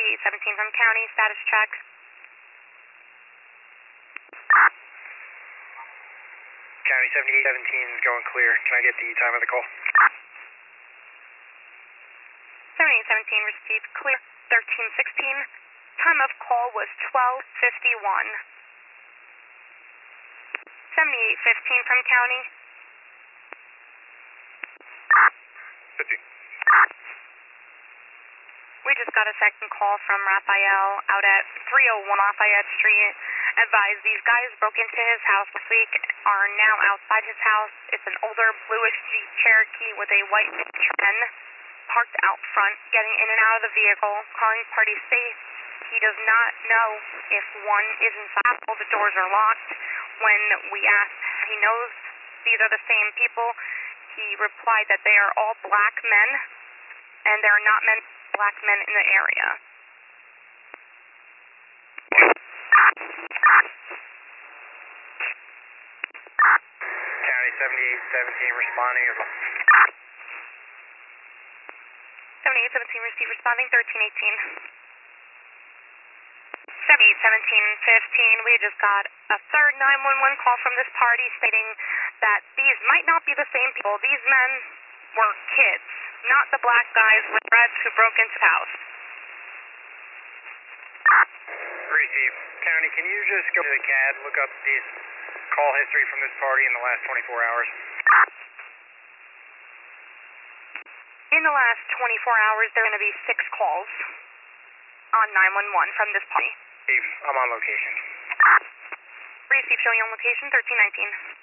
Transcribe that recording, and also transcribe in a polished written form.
7817 from county, status check. County 7817 is going clear. Can I get the time of the call? 7817 received clear, 1316. Time of call was 12:51. 7815 from county. 50. We just got a second call from Raphael out at 301 Lafayette Street. Advised these guys broke into his house last week, are now outside his house. It's an older bluish Jeep Cherokee with a white trim, parked out front, getting in and out of the vehicle, calling party safe. He does not know if one is inside. All the doors are locked. When we asked, he knows these are the same people. He replied that they are all black men, and there are not many black men in the area. County 7817 responding as well. 7817 received responding, 1318. 781715, we just got a third 911 call from this party stating that these might not be the same people. These men were kids, not the black guys with reds who broke into the house. Receive. County, can you just go to the CAD, look up the call history from this party in the last 24 hours? In the last 24 hours, there are going to be 6 calls on 911 from this party. Steve, I'm on location. Receive showing on location, 1319.